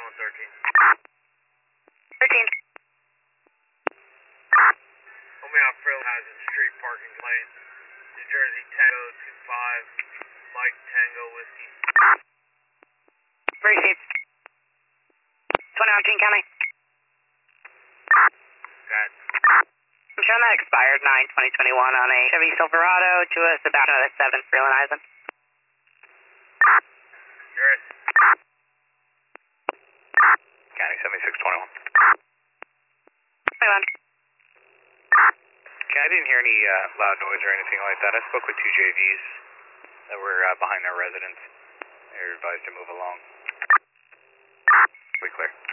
on 13. 13. Only on Frelinghuysen Street parking lane. New Jersey Tango 25, Mike Tango Whiskey. Received. 2019 County. Got it. I'm showing that expired 9/2021 on a Chevy Silverado to us about another 7 Frelinghuysen. Yours. County 7621. 21. Okay, I didn't hear any loud noise or anything like that. I spoke with 2 JVs that were behind our residence. They were advised to move along. We clear.